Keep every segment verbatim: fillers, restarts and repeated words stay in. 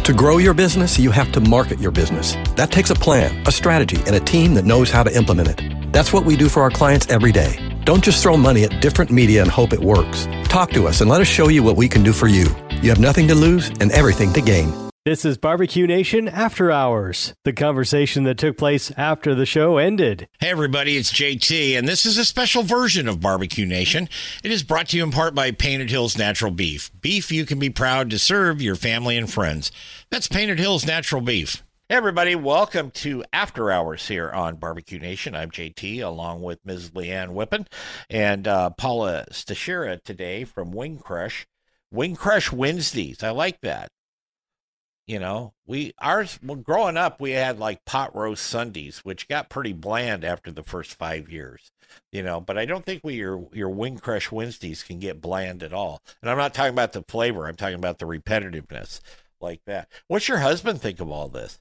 To grow your business, you have to market your business. That takes a plan, a strategy, and a team that knows how to implement it. That's what we do for our clients every day. Don't just throw money at different media and hope it works. Talk to us and let us show you what we can do for you. You have nothing to lose and everything to gain. This is Barbecue Nation After Hours, the conversation that took place after the show ended. Hey, everybody, it's J T, and this is a special version of Barbecue Nation. It is brought to you in part by Painted Hills Natural Beef. Beef you can be proud to serve your family and friends. That's Painted Hills Natural Beef. Hey, everybody, welcome to After Hours here on Barbecue Nation. I'm J T, along with Miz Leanne Whippen and uh, Paula Stachera today from Wing Crush. Wing Crush Wednesdays, I like that. You know, we ours well, growing up, we had like pot roast Sundays, which got pretty bland after the first five years. You know, but I don't think we your your Wing Crush Wednesdays can get bland at all. And I'm not talking about the flavor; I'm talking about the repetitiveness, like that. What's your husband think of all this?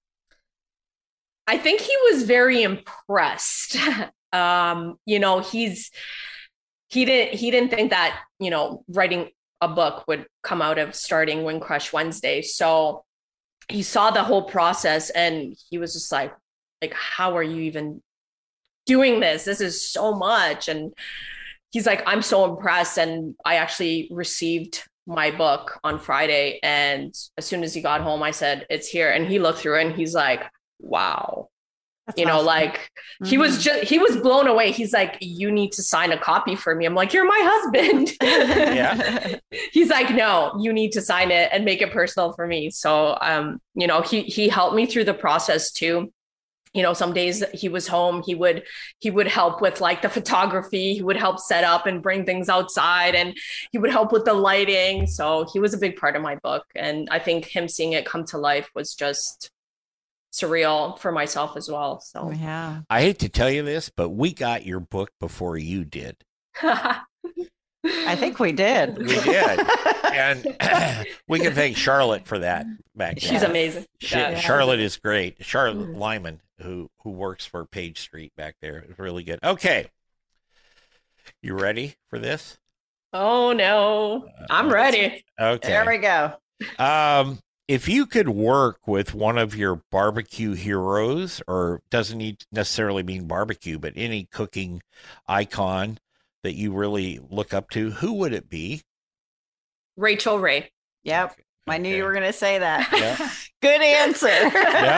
I think he was very impressed. um, you know, he's he didn't he didn't think that you know writing a book would come out of starting Wing Crush Wednesday. So he saw the whole process and he was just like, like, how are you even doing this? This is so much. And he's like, I'm so impressed. And I actually received my book on Friday. And as soon as he got home, I said, it's here. And he looked through it and he's like, wow. That's you know, awesome. like mm-hmm. he was just, he was blown away. He's like, you need to sign a copy for me. I'm like, you're my husband. Yeah. He's like, no, you need to sign it and make it personal for me. So, um, you know, he, he helped me through the process too. You know, some days he was home, he would, he would help with like the photography, he would help set up and bring things outside, and he would help with the lighting. So he was a big part of my book. And I think him seeing it come to life was just surreal for myself as well. So yeah, I hate to tell you this, but we got your book before you did. I think we did. We did. And we can thank Charlotte for that back then. She's amazing. She, yeah. Charlotte is great. Charlotte mm-hmm. Lyman, who who works for Page Street back there, is really good. Okay. You ready for this? Oh, no. I'm ready. Okay. There we go. Um, if you could work with one of your barbecue heroes, or doesn't need necessarily mean barbecue, but any cooking icon that you really look up to, who would it be? Rachel Ray. Yep. Okay. I knew you were going to say that. Yep. Good answer.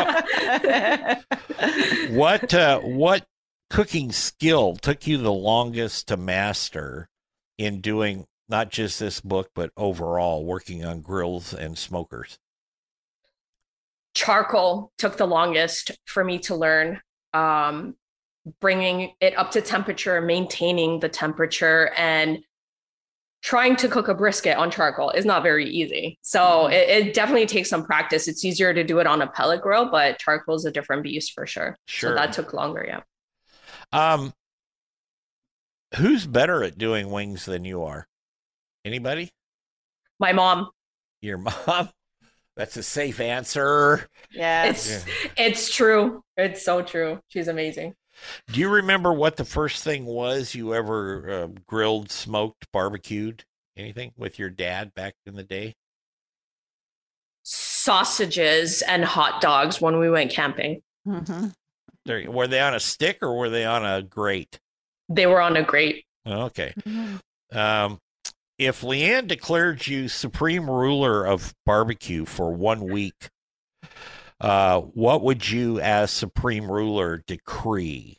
Yep. What, uh, what cooking skill took you the longest to master in doing not just this book, but overall working on grills and smokers? Charcoal took the longest for me to learn. Um, bringing it up to temperature, maintaining the temperature, and trying to cook a brisket on charcoal is not very easy. So mm-hmm. it, it definitely takes some practice. It's easier to do it on a pellet grill, but charcoal is a different beast for sure. Sure. So that took longer. Yeah. Um, who's better at doing wings than you are? Anybody? My mom. Your mom? That's a safe answer. Yeah. It's, yeah. it's true. It's so true. She's amazing. Do you remember what the first thing was you ever uh, grilled, smoked, barbecued, anything with your dad back in the day? Sausages and hot dogs when we went camping. Mm-hmm. There, were they on a stick or were they on a grate? They were on a grate. Okay. Mm-hmm. Um, if Leanne declared you supreme ruler of barbecue for one week, uh, what would you, as supreme ruler, decree?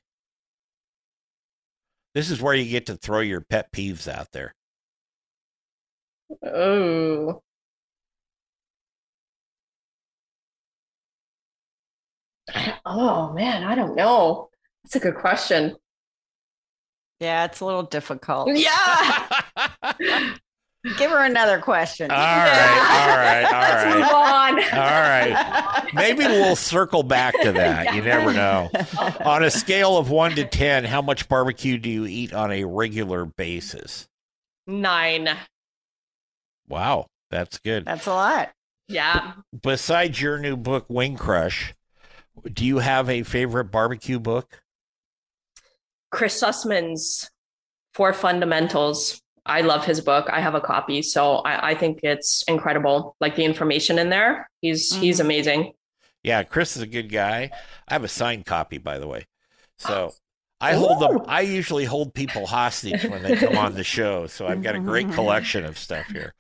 This is where you get to throw your pet peeves out there. Oh. Oh, man, I don't know. That's a good question. Yeah, it's a little difficult. Yeah. Give her another question. All right, all right, all right. Let's move on. All right. Maybe we'll circle back to that. Yeah. You never know. On a scale of one to ten, how much barbecue do you eat on a regular basis? Nine. Wow, that's good. That's a lot. Yeah. Besides your new book, Wing Crush, do you have a favorite barbecue book? Chris Sussman's Four Fundamentals. I love his book. I have a copy, so I, I think it's incredible. Like the information in there, he's mm-hmm. he's amazing. Yeah, Chris is a good guy. I have a signed copy, by the way. So I hold them. I usually hold people hostage when they come on the show. So I've got a great collection of stuff here.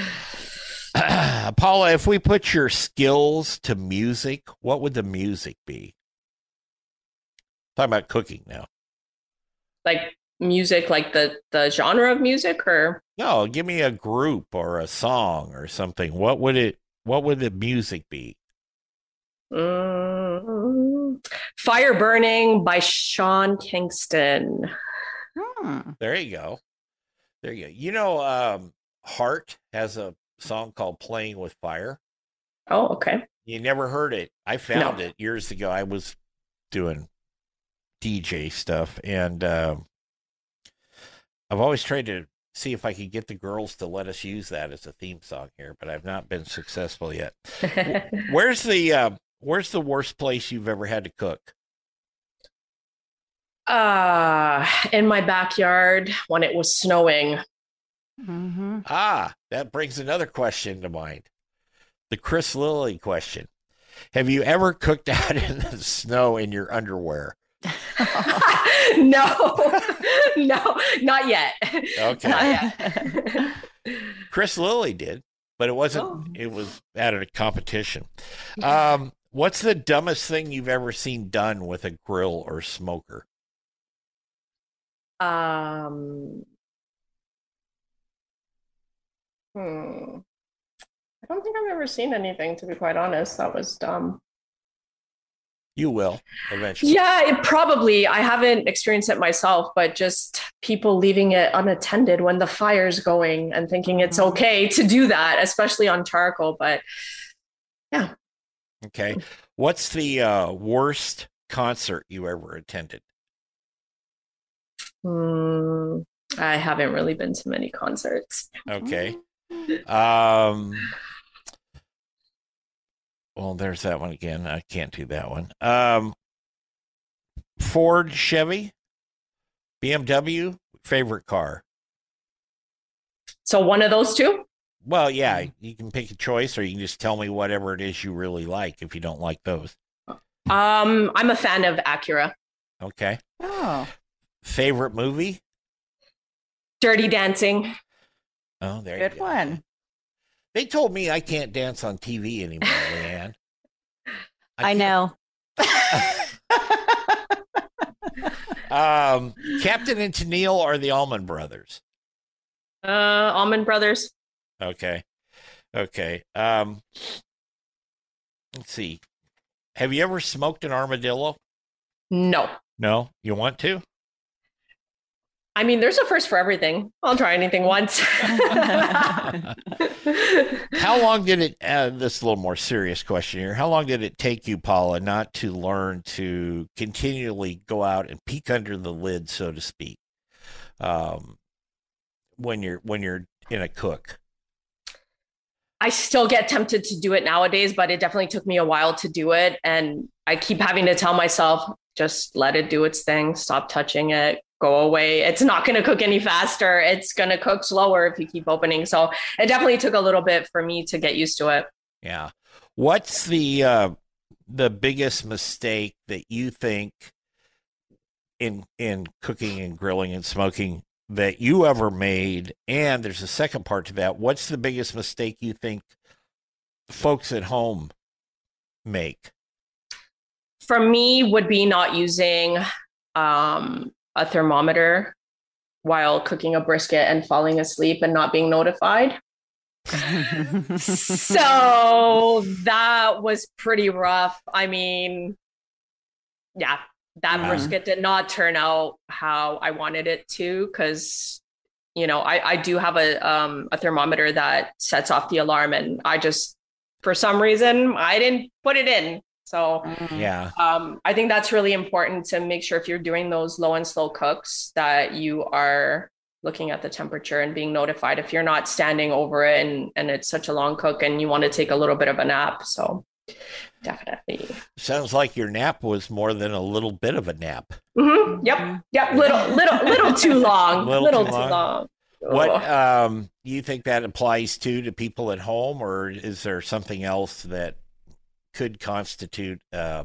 Paula, if we put your skills to music, what would the music be? Talking about cooking now. Like music, like the, the genre of music, or? No, give me a group or a song or something. What would it, what would the music be? Mm, Fire Burning by Sean Kingston. Hmm. There you go. There you go. You know, um, Heart has a song called Playing with Fire. Oh, okay. You never heard it. I found No. it years ago. I was doing D J stuff, and um, I've always tried to see if I could get the girls to let us use that as a theme song here, but I've not been successful yet. Where's the uh, Where's the worst place you've ever had to cook? Uh, in my backyard when it was snowing. Mm-hmm. Ah, that brings another question to mind. The Chris Lilly question. Have you ever cooked out in the snow in your underwear? No, no, not yet. Okay. Not yet. Chris Lilly did, but it wasn't, Oh. it was at a competition. Um, what's the dumbest thing you've ever seen done with a grill or smoker? Um, hmm. I don't think I've ever seen anything, to be quite honest. That was dumb. You will eventually. Yeah, it probably. I haven't experienced it myself, but just people leaving it unattended when the fire's going and thinking it's okay to do that, especially on charcoal. But yeah. Okay. What's the uh, worst concert you ever attended? Hmm. I haven't really been to many concerts. Okay. Um, well, there's that one again. I can't do that one. Um, Ford, Chevy, B M W, favorite car? So one of those two? Well, yeah, you can pick a choice, or you can just tell me whatever it is you really like if you don't like those. Um, I'm a fan of Acura. Okay. Oh. Favorite movie? Dirty Dancing. Oh, there Good you go. one. They told me I can't dance on T V anymore, Leanne. I, know. Um, Captain and Tennille are the Allman Brothers. Uh, Allman Brothers. Okay. Okay. Um, let's see. Have you ever smoked an armadillo? No. No? You want to? I mean, there's a first for everything. I'll try anything once. How long did it, uh, this is a little more serious question here. How long did it take you, Paula, not to learn to continually go out and peek under the lid, so to speak, um, when you're, when you're in a cook? I still get tempted to do it nowadays, but it definitely took me a while to do it. And I keep having to tell myself, just let it do its thing. Stop touching it. Go away. It's not going to cook any faster. It's going to cook slower if you keep opening. So it definitely took a little bit for me to get used to it. Yeah. What's the uh, the biggest mistake that you think in in cooking and grilling and smoking that you ever made? And there's a second part to that. What's the biggest mistake you think folks at home make? For me, would be not using um, a thermometer while cooking a brisket and falling asleep and not being notified. So that was pretty rough. I mean, yeah, that Yeah. brisket did not turn out how I wanted it to, because, you know, I, I do have a um, a thermometer that sets off the alarm, and I just, for some reason, I didn't put it in. So Yeah. um, I think that's really important to make sure if you're doing those low and slow cooks that you are looking at the temperature and being notified if you're not standing over it and, and it's such a long cook and you want to take a little bit of a nap. So definitely. Sounds like your nap was more than a little bit of a nap. Mm-hmm. Yep. Yep. Little, little, little too long. Little Little, too too long. long. What Oh. um, do you think that applies to to people at home, or is there something else that could constitute uh,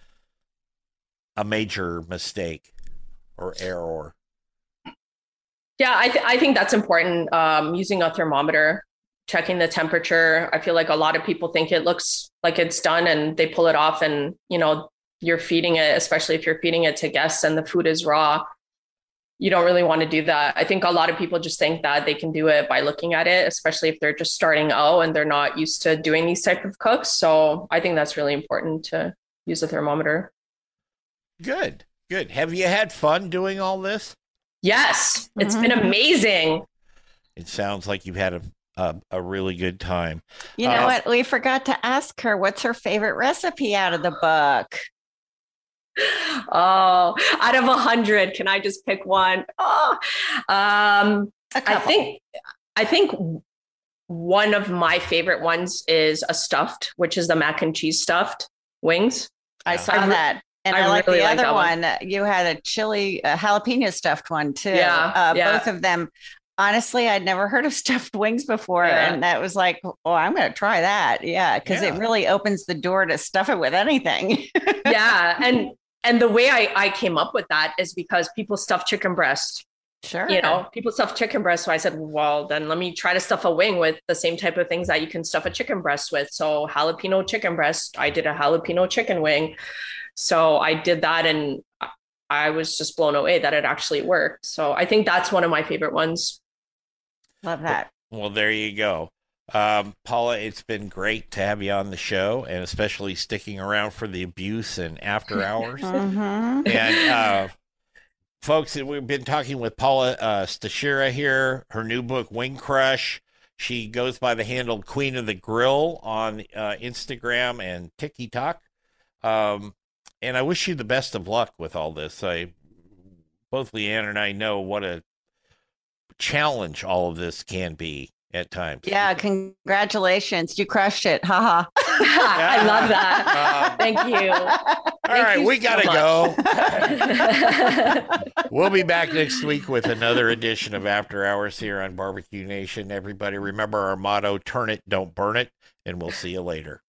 a major mistake or error? Yeah, I, th- I think that's important. Um, using a thermometer, checking the temperature. I feel like a lot of people think it looks like it's done and they pull it off, and you know, you're feeding it, especially if you're feeding it to guests and the food is raw. You don't really want to do that. I think a lot of people just think that they can do it by looking at it, especially if they're just starting out and they're not used to doing these type of cooks. So I think that's really important to use a thermometer. Good, good. Have you had fun doing all this? Yes, it's Mhm. been amazing. It sounds like you've had a a, a really good time. You know Uh, what? We forgot to ask her what's her favorite recipe out of the book. Oh, out of a hundred, can I just pick one? Oh, um, A I couple. think, I think one of my favorite ones is a stuffed, which is the mac and cheese stuffed wings. I Yeah. saw I re- that. And I, I like really the like other that one. one. You had a chili, a jalapeno stuffed one too. Yeah, uh, yeah. Both of them. Honestly, I'd never heard of stuffed wings before. Yeah. And that was like, oh, I'm going to try that. Yeah. Because it Yeah. really opens the door to stuff it with anything. Yeah, and and the way I I came up with that is because people stuff chicken breast. Sure. You know, people stuff chicken breast. So I said, well, then let me try to stuff a wing with the same type of things that you can stuff a chicken breast with. So jalapeno chicken breast, I did a jalapeno chicken wing. So I did that and I was just blown away that it actually worked. So I think that's one of my favorite ones. Love that. Well, there you go. Um, Paula, it's been great to have you on the show, and especially sticking around for the abuse and after hours. Mhm. And uh, folks, we've been talking with Paula uh, Stachera here. Her new book, Wing Crush. She goes by the handle Queen of the Grill on uh, Instagram and TikTok. Um, and I wish you the best of luck with all this. I, both Leanne and I know what a challenge all of this can be at times. Yeah. Congratulations. You crushed it. Haha. I love that. Um, Thank you. all right, you we so gotta much. go. We'll be back next week with another edition of After Hours here on Barbecue Nation. Everybody remember our motto, turn it, don't burn it, and we'll see you later.